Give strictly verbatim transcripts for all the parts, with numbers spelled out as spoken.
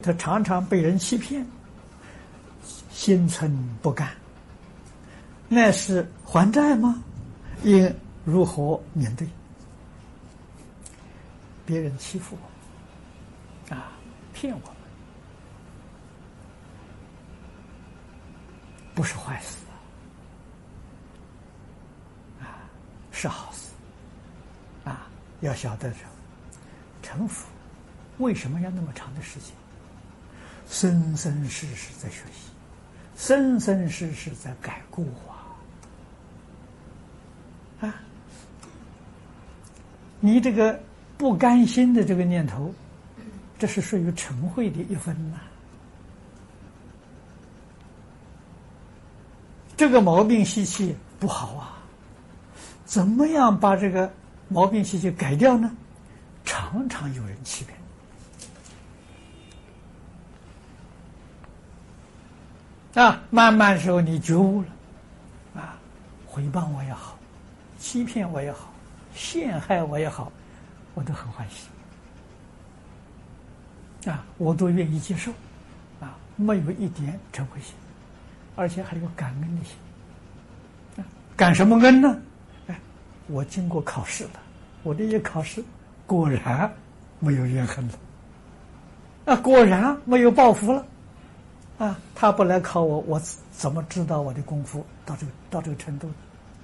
他常常被人欺骗，心存不甘，那是还债吗？应如何面对？别人欺负我啊，骗我们，不是坏事啊，是好事啊！要晓得说，成佛为什么要那么长的时间？生生世世在学习，生生世世在改过啊！啊，你这个不甘心的这个念头，这是属于嗔恚的一分呐、啊。这个毛病习气不好啊，怎么样把这个毛病习气改掉呢？常常有人欺骗啊，慢慢的时候你觉悟了啊，诽谤我也好，欺骗我也好，陷害我也好，我都很欢喜啊，我都愿意接受啊，没有一点嗔恚心，而且还有感恩的心啊，感什么恩呢？哎，我经过考试了，我这一考试果然没有怨恨了啊，果然没有报复了啊，他不来考我，我怎么知道我的功夫到这个到这个程度？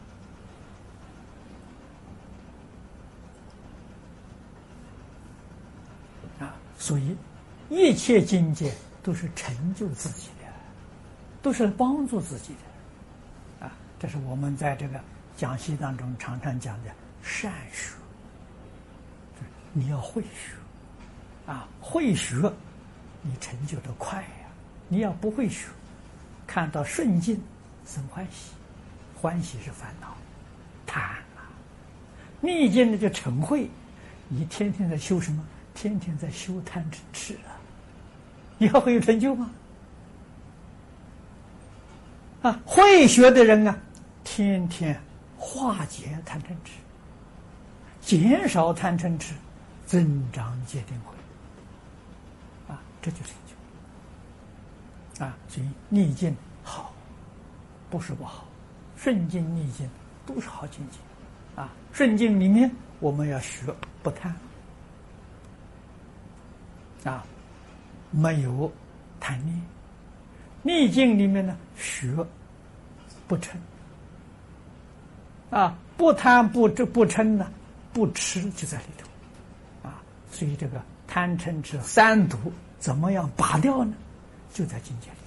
啊，所以一切境界都是成就自己的，都是帮助自己的，啊，这是我们在这个讲习当中常常讲的善学，你要会学，啊，会学，你成就的快呀。你要不会学，看到顺境生欢喜，欢喜是烦恼，贪啊；逆境呢就嗔恚，你天天在修什么？天天在修贪嗔痴啊！你要会有成就吗？啊，会学的人啊，天天化解贪嗔痴，减少贪嗔痴，增长戒定慧，啊，这就成就。啊，所以逆境好，不是不好，顺境逆境都是好境界。啊，顺境里面我们要学不贪，啊，没有贪念；逆境里面呢，学不嗔，啊，不贪不这不嗔呢，不痴就在里头，啊，所以这个贪嗔痴三毒怎么样拔掉呢？就在境界里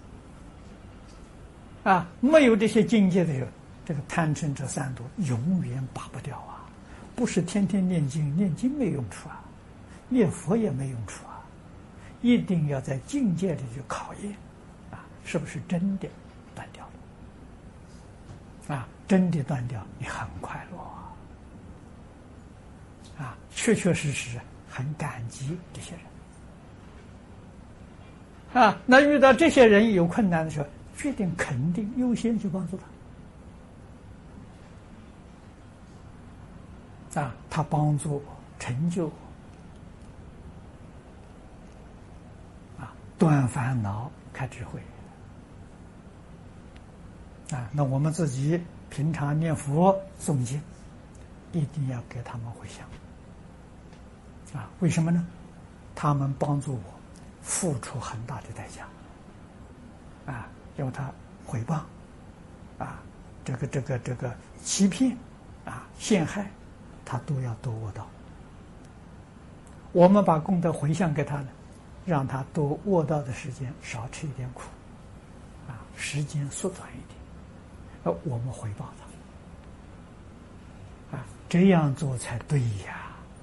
头啊，没有这些境界的时候，这个贪嗔这三毒永远拔不掉啊！不是天天念经，念经没用处啊，念佛也没用处啊，一定要在境界里去考验啊，是不是真的断掉了？啊，真的断掉，你很快乐啊！啊，确确实实很感激这些人。啊，那遇到这些人有困难的时候，决定肯定优先去帮助他。啊，他帮助我，成就我，啊，断烦恼，开智慧。啊，那我们自己平常念佛诵经，一定要给他们回向。啊，为什么呢？他们帮助我。付出很大的代价，啊，因为他诽谤，啊，这个这个这个欺骗，啊，陷害，他都要多握到。我们把功德回向给他呢，让他多握到的时间少吃一点苦，啊，时间缩短一点，呃，我们回报他，啊，这样做才对呀。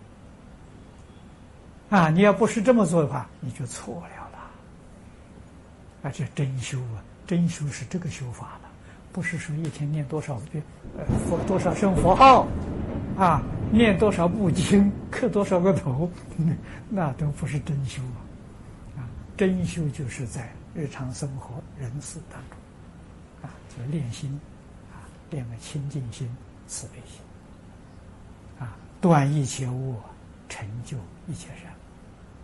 啊，你要不是这么做的话，你就错了了。而且真修啊，真修是这个修法了，不是说一天念多少遍，呃，佛多少声佛号，啊，念多少部经，磕多少个头，那都不是真修啊。啊，真修就是在日常生活人事当中，啊，就练心，啊，练个清净心、慈悲心，啊，断一切恶，成就一切善。